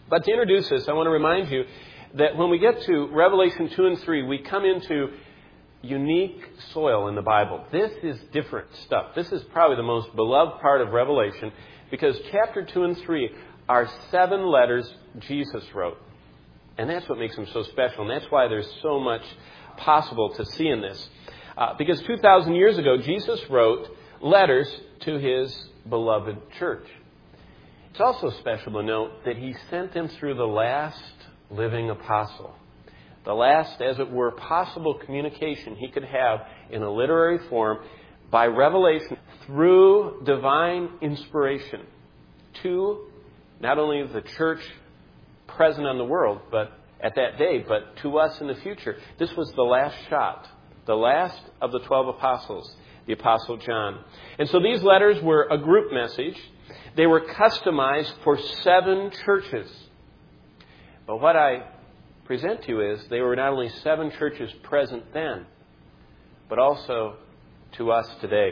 But to introduce this, I want to remind you that when we get to Revelation 2 and 3, we come into unique soil in the Bible. This is different stuff. This is probably the most beloved part of Revelation because chapter 2 and 3 are 7 letters Jesus wrote. And that's what makes them so special. And that's why there's so much possible to see in this. Because 2,000 years ago, Jesus wrote letters to his beloved church. It's also special to note that he sent them through the last living apostle. The last, as it were, possible communication he could have in a literary form by revelation through divine inspiration to not only the church present on the world, but at that day, but to us in the future. This was the last shot, the last of the 12 apostles, the Apostle John. And so these letters were a group message. They were customized for 7 churches. But what I present to you is they were not only 7 churches present then, but also to us today.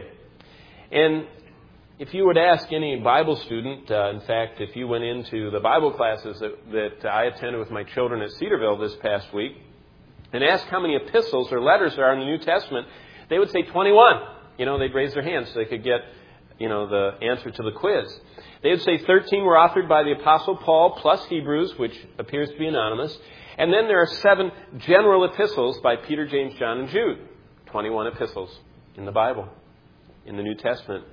And if you would ask any Bible student, in fact, if you went into the Bible classes that I attended with my children at Cedarville this past week, and asked how many epistles or letters there are in the New Testament, they would say 21. They'd raise their hands so they could get, the answer to the quiz. They would say 13 were authored by the Apostle Paul, plus Hebrews, which appears to be anonymous. And then there are 7 general epistles by Peter, James, John, and Jude. 21 epistles in the Bible, in the New Testament.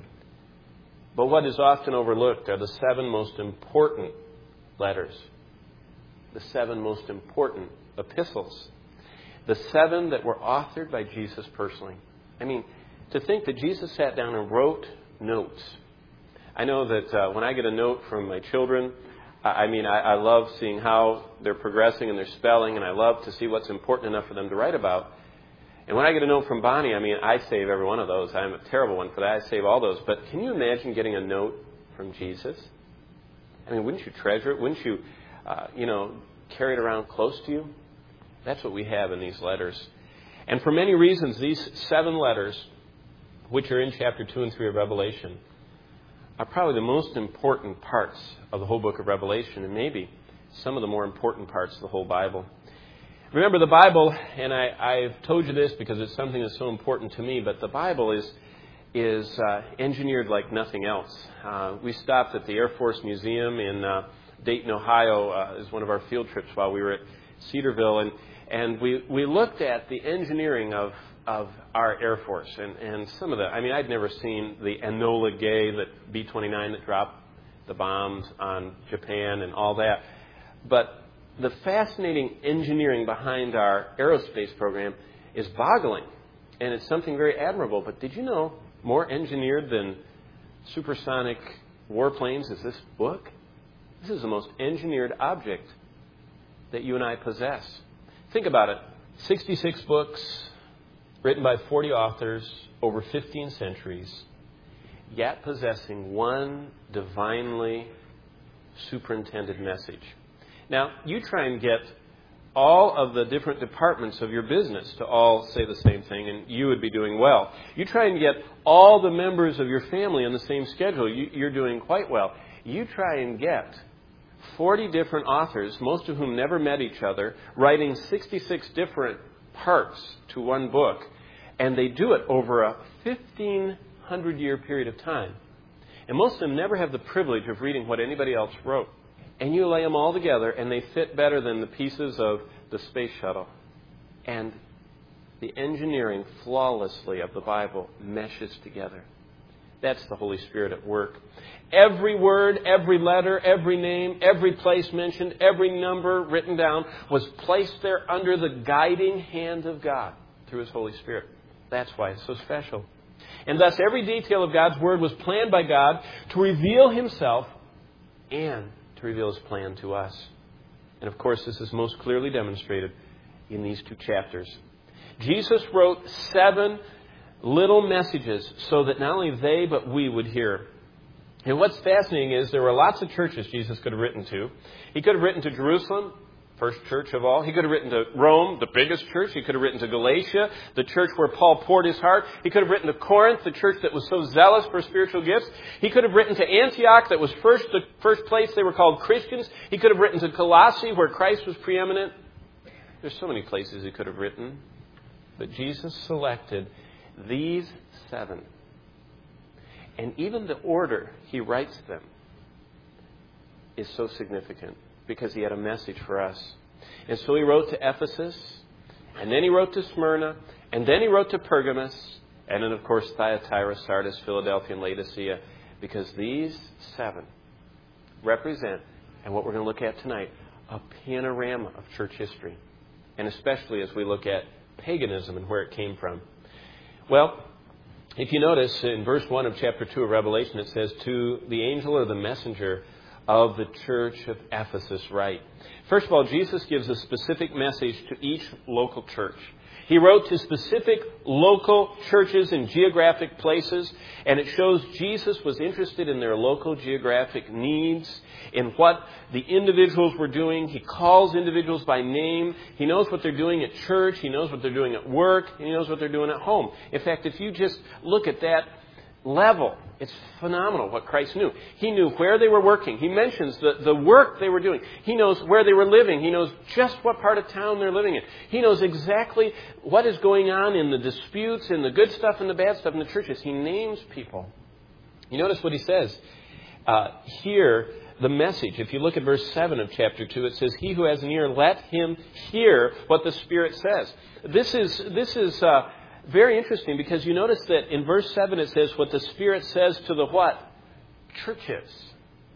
But what is often overlooked are the 7 most important letters. The 7 most important epistles. The 7 that were authored by Jesus personally. I mean, to think that Jesus sat down and wrote notes. I know that when I get a note from my children, I love seeing how they're progressing in their spelling, and I love to see what's important enough for them to write about. And when I get a note from Bonnie, I save every one of those. I'm a terrible one for that. I save all those. But can you imagine getting a note from Jesus? Wouldn't you treasure it? Wouldn't you, carry it around close to you? That's what we have in these letters. And for many reasons, these 7 letters, which are in chapter 2 and 3 of Revelation, are probably the most important parts of the whole book of Revelation, and maybe some of the more important parts of the whole Bible. Remember, the Bible, and I've told you this because it's something that's so important to me, but the Bible is engineered like nothing else. We stopped at the Air Force Museum in Dayton, Ohio, as one of our field trips while we were at Cedarville, and we looked at the engineering of our Air Force and some of the, I'd never seen the Enola Gay, that B-29 that dropped the bombs on Japan and all that. But the fascinating engineering behind our aerospace program is boggling, and it's something very admirable. But did you know more engineered than supersonic warplanes is this book? This is the most engineered object that you and I possess. Think about it. 66 books written by 40 authors over 15 centuries, yet possessing one divinely superintended message. Now, you try and get all of the different departments of your business to all say the same thing, and you would be doing well. You try and get all the members of your family on the same schedule, you're doing quite well. You try and get 40 different authors, most of whom never met each other, writing 66 different parts to one book, and they do it over a 1,500-year period of time. And most of them never have the privilege of reading what anybody else wrote. And you lay them all together, and they fit better than the pieces of the space shuttle. And the engineering flawlessly of the Bible meshes together. That's the Holy Spirit at work. Every word, every letter, every name, every place mentioned, every number written down was placed there under the guiding hand of God through His Holy Spirit. That's why it's so special. And thus every detail of God's Word was planned by God to reveal Himself and to reveal His plan to us. And of course, this is most clearly demonstrated in these 2 chapters. Jesus wrote 7 little messages so that not only they but we would hear. And what's fascinating is there were lots of churches Jesus could have written to. He could have written to Jerusalem, first church of all. He could have written to Rome, the biggest church. He could have written to Galatia, the church where Paul poured his heart. He could have written to Corinth, the church that was so zealous for spiritual gifts. He could have written to Antioch, that was the first place they were called Christians. He could have written to Colossae, where Christ was preeminent. There's so many places he could have written. But Jesus selected these 7. And even the order he writes them is so significant, because he had a message for us. And so he wrote to Ephesus, and then he wrote to Smyrna, and then he wrote to Pergamos, and then, of course, Thyatira, Sardis, Philadelphia, and Laodicea, because these 7 represent, and what we're going to look at tonight, a panorama of church history, and especially as we look at paganism and where it came from. Well, if you notice in verse 1 of chapter 2 of Revelation, it says, "To the angel or the messenger of the church of Ephesus write." First of all, Jesus gives a specific message to each local church. He wrote to specific local churches in geographic places, and it shows Jesus was interested in their local geographic needs, in what the individuals were doing. He calls individuals by name. He knows what they're doing at church. He knows what they're doing at work. And he knows what they're doing at home. In fact, if you just look at that level, it's phenomenal what Christ knew. He knew where they were working. He mentions the work they were doing. He knows where they were living. He knows just what part of town they're living in. He knows exactly what is going on in the disputes, in the good stuff and the bad stuff in the churches. He names people. You notice what he says here, the message. If you look at verse 7 of chapter 2, it says, "He who has an ear, let him hear what the Spirit says." This is very interesting, because you notice that in verse 7 it says what the Spirit says to the what? Churches.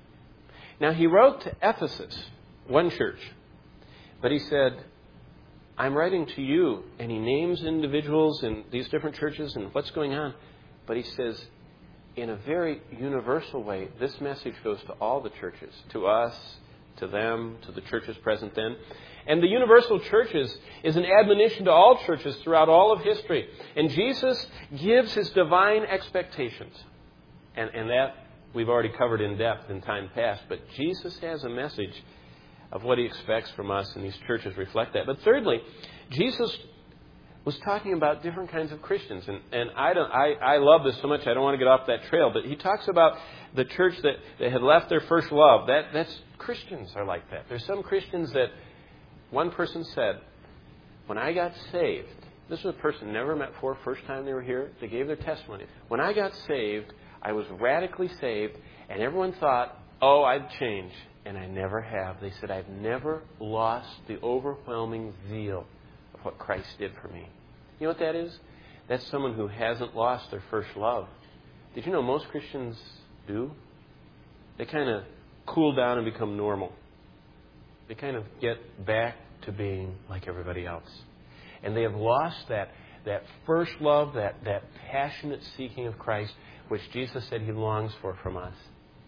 Now he wrote to Ephesus, one church, but he said, "I'm writing to you," and he names individuals in these different churches and what's going on. But he says, in a very universal way, this message goes to all the churches, to us, to them, to the churches present then. And the universal churches is an admonition to all churches throughout all of history. And Jesus gives his divine expectations. And that we've already covered in depth in time past. But Jesus has a message of what he expects from us, and these churches reflect that. But thirdly, Jesus was talking about different kinds of Christians. And I love this so much, I don't want to get off that trail. But he talks about the church that had left their first love. That's Christians are like that. There's some Christians that one person said, "When I got saved," this was a person never met before, first time they were here, they gave their testimony. "When I got saved, I was radically saved, and everyone thought, oh, I'd change. And I never have." They said, "I've never lost the overwhelming zeal of what Christ did for me." You know what that is? That's someone who hasn't lost their first love. Did you know most Christians do? They kind of cool down and become normal. They kind of get back to being like everybody else. And they have lost that first love, that passionate seeking of Christ, which Jesus said he longs for from us.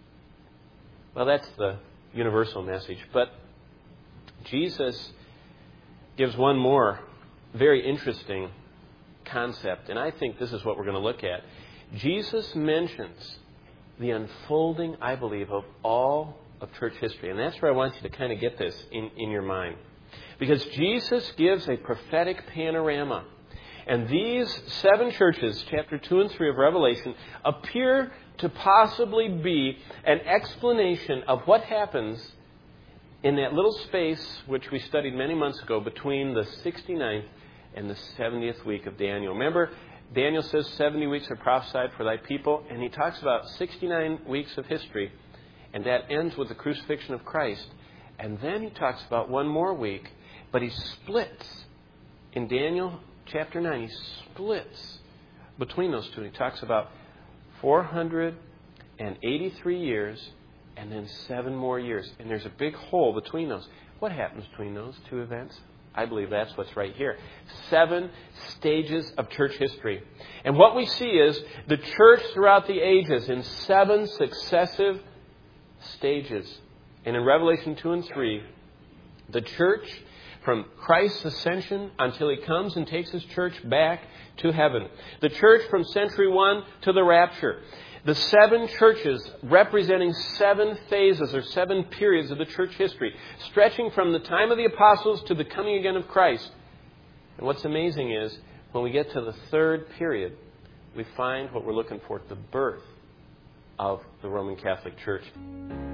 Well, that's the universal message. But Jesus gives one more very interesting concept, and I think this is what we're going to look at. Jesus mentions the unfolding, I believe, of all of church history. And that's where I want you to kind of get this in your mind. Because Jesus gives a prophetic panorama. And these 7 churches, chapter 2 and 3 of Revelation, appear to possibly be an explanation of what happens in that little space which we studied many months ago between the 69th and the 70th week of Daniel. Remember, Daniel says 70 weeks are prophesied for thy people, and he talks about 69 weeks of history, and that ends with the crucifixion of Christ. And then he talks about one more week, but he splits. In Daniel chapter 9, he splits between those two. He talks about 483 years and then 7 more years. And there's a big hole between those. What happens between those two events? I believe that's what's right here. 7 stages of church history. And what we see is the church throughout the ages in 7 successive stages. And in Revelation 2 and 3, the church from Christ's ascension until he comes and takes his church back to heaven. The church from century 1 to the rapture. the 7 churches representing 7 phases or 7 periods of the church history, stretching from the time of the apostles to the coming again of Christ. And what's amazing is, when we get to the 3rd period, we find what we're looking for, the birth of the Roman Catholic Church.